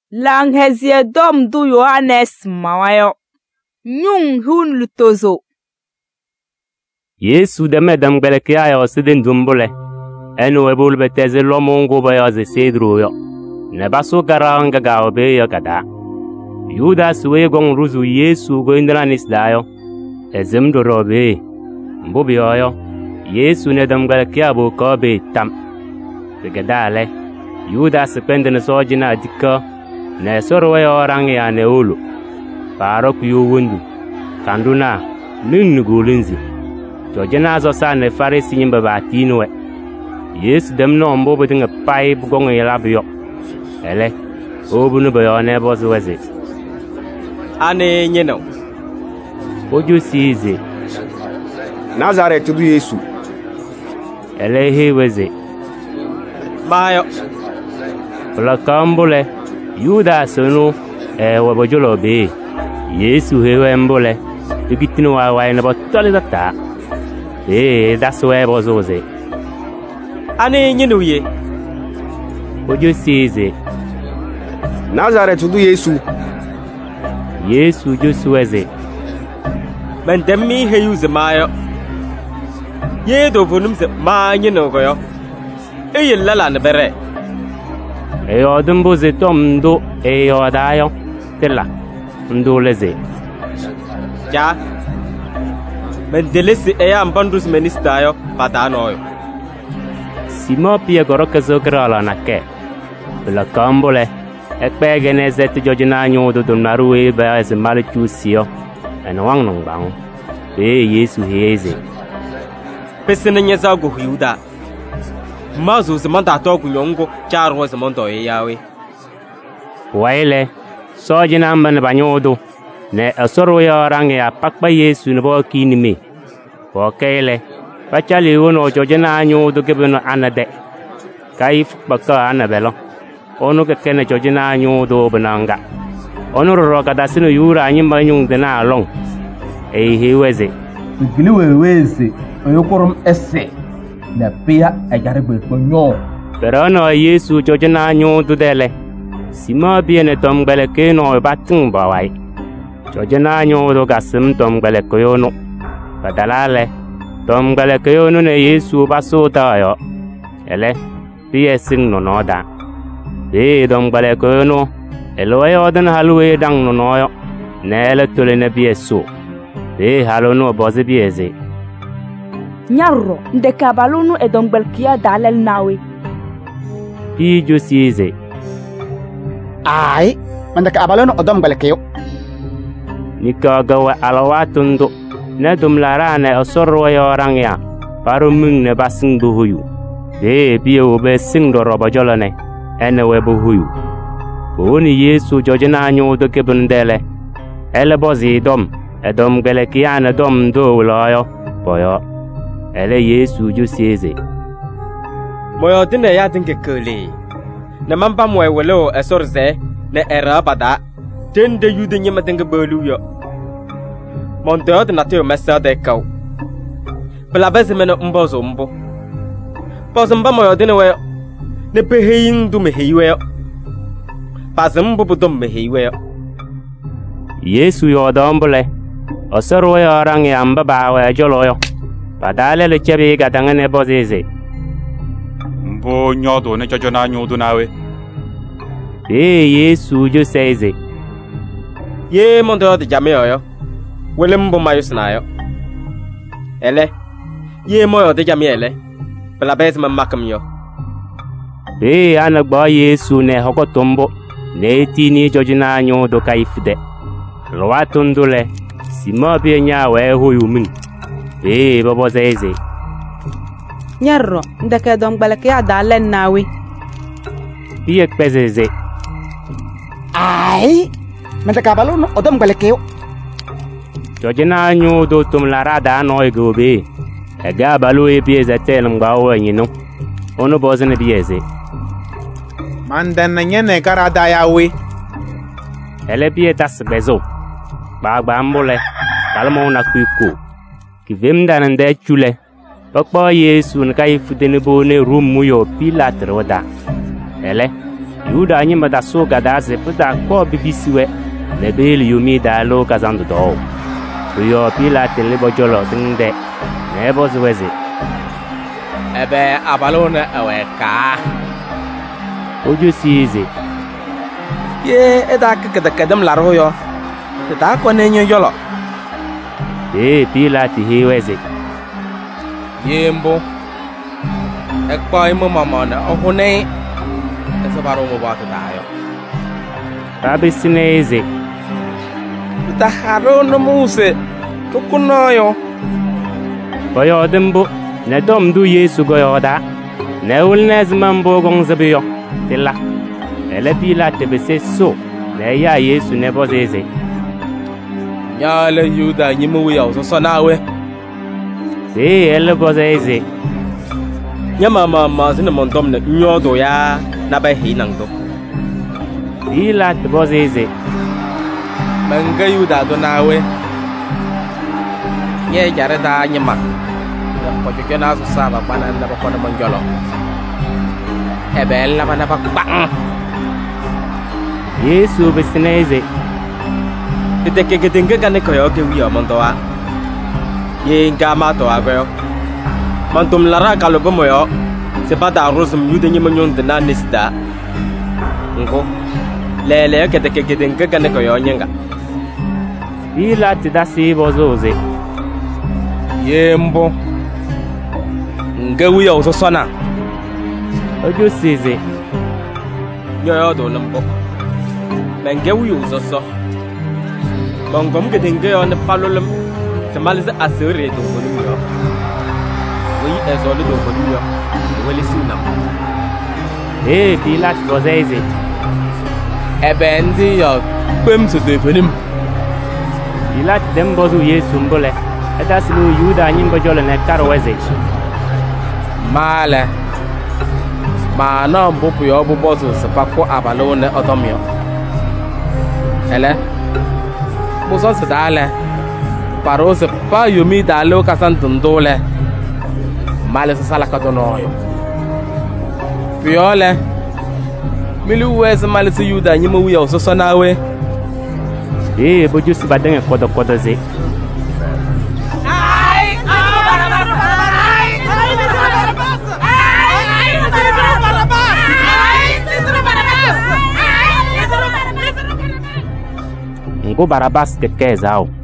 lang hezie dom du Yohanes mawayo nyung hun lutozo. Yesu deme dam gbelekia yo sidin dumbule enu ebul beteze lomongo bayo ze sedro yo ne baso garanga gawo be yo kada Yudas we gong ruzu Yesu go indranis dayo ezem do robe mbubi yo Yesu ne dam gbelekia bo ko be tam begadale Yudas pendene sojina dikka ne sorwe yo rangi ya ne ulu parok yu wundu kanduna ninnugo linzi jojena zo sa ne farisi nyimba batinwe Yesu dem no mbobo dinga pai bugongo yelabyo ele obunu bayo ne bozu weze ane nyeno oju size Nazareth du Yesu ele he weze mayo la kambule Yudas no wabojolo be Yesu hewe mbole bigitinu wa ne botole data that's where bozoze ane nyeno ye oju size Nazareth du Yesu Josuweze mandemi heyuze mayo ye do vonum se ma nyeno goyo eyella ne bere eyodumbuze tomdo eyodayo tela ndoleze ja mendelesi eya mbandus ministayo patanoyo Simo pia goroka zograla nake la kambole ekpegene zet jojina nyodo dumnaruwe ba ez malchusio enwang nongbang be Yesu heze pesene nyeza go Yuda mazu semanda to kunyongo charo semondo yawe waile sojina mban banyodo ne asoro ya range ya pakpa Yesu ne bo kinimi okele pachali wono jojina nyodo gebeno anade kaif baka anabelo onu ke kene jojina nyodo benanga onu roga dasino yura anyimba nyung dena long hiweze gili weweze oyokorum esse na pia ajarbe konyo pero no Yesu jojina nyodo dele sima biene tom gbele ke no batung bawai jojina nyodo gasim tom gbele koyono badalale tom gbele koyono ne Yesu baso tayo ele biye sing no noda dom gbele koyono eloy odan halwe dang no noyo nele tole ne biye so halono boze bieze Nyarro ndeka balunu edom gbelkia dalel nawe pi josize ai mandaka abalono odom gbelkio nikaga wa alawatundo ne dum larane osorro yorangya paru mung ne basing buhuyu biye obe sing do robajolane ene webu huyu oni Yesu jojina nyodo kebundele ele bozi dom edom gbelekia ne dom do loyo boyo ele Yesu josize moyo dine ya dinge kele na mamba moy welo esorze ne era bada tende yude nyema dinge beluyo monto na teo mesa de kaw bla bezemene mbozo mbo pozamba moyo dine we ne peheyin du mehiwe pazem bu dum mehiwe Yesu yodombule osoro yorang yamba bawe joloyo padale le chebe gadangane bozeze mbo nyodo ne jojona nyodo nawe Yesu joseze ye mondo de jameyo welembo mayusnayo ele ye moyo de jamele bla bezem makamyo anagba Yesu ne hokotombo ne tini jojina nyodo kaifde lwatundule sima bie nya we hoyumin babozeze Nyarro ndeka dom gbelkia dalen nawe bie kpezeze ai mandaka abalono odom gbelkio jojina nyodo tumlarada no egobe ega balu ebieze telngba wanyino ono bozene bieze Mandan nyene garada yawe ele bie tasbezo bagba mbole kalmo na kuiko kivemda nande chule bakpa Yesu nkai fudene bone rumu yo pilatroda ele Yuda nyimba da so gada ze puda ko bibisiwe ne beli yumi da lo kazandu do. Yo Pilate libo jolo dinde ne bozweze. Ebe abalona aweka. Oju size. Ye eda kadam laro yo. Ta ko ne nyo yolo. Pilate hiweze. Yembo. Ekpa imo mama na ohune. Esa baro mo ba ta yo. Rabi sineze. Ta haro no muse. Tukunoyo. Boyo dembo ne dom du Yesu goyoda. Ne ulnez mambo gonzabiyo. Tilla. Ele Pilate bese so. Ne ya Yesu ne bozeze. Nyale Yuda nyimu ya so nawe. Ele bozeze. Nyama mama sine mondom ne nyodo ya na ba hinangdo. Pilate bozeze. Manga Yuda do nawe. Ye jare da nyama. Ya ko jojo na so saba bana na ba ko na monjolo. Ebe la bana ba bang. Yesu besineze. Teke kedenga kane koyo ke wiya montoa. Ye ngama to ago. Mantum lara kalogo moyo. Se pada rosum yude nyima nyon de na nista. Ngo. Lele ke teke kedenga kane koyo nyenga. Pilate da si bozoze. Yembo. Nga wiya oso sona. Ojo size. Yo do lambo. Menga wiya oso so. Bangom kedenga on palolum. Semalize asere do bonyo. Wi ezoli do bonyo. Weli sinam. Pilate bozeze. Ebe ndi yo pem so de benim. Pilate dem bozu Yesu mbole. Eta silu Yuda nyimbo jole ne karweze. Male. Ma no mbupu yo bu bozu se pako abalone odomyo. Ele. Buso se dale. Paro se pa yumi dalo kasantundole. Male se sala katonoyo. Piole. Milu wese male se Yuda nyimo wiya so sonawe. Boju si badenge kodo ze. Ngo Barabas ke kezao.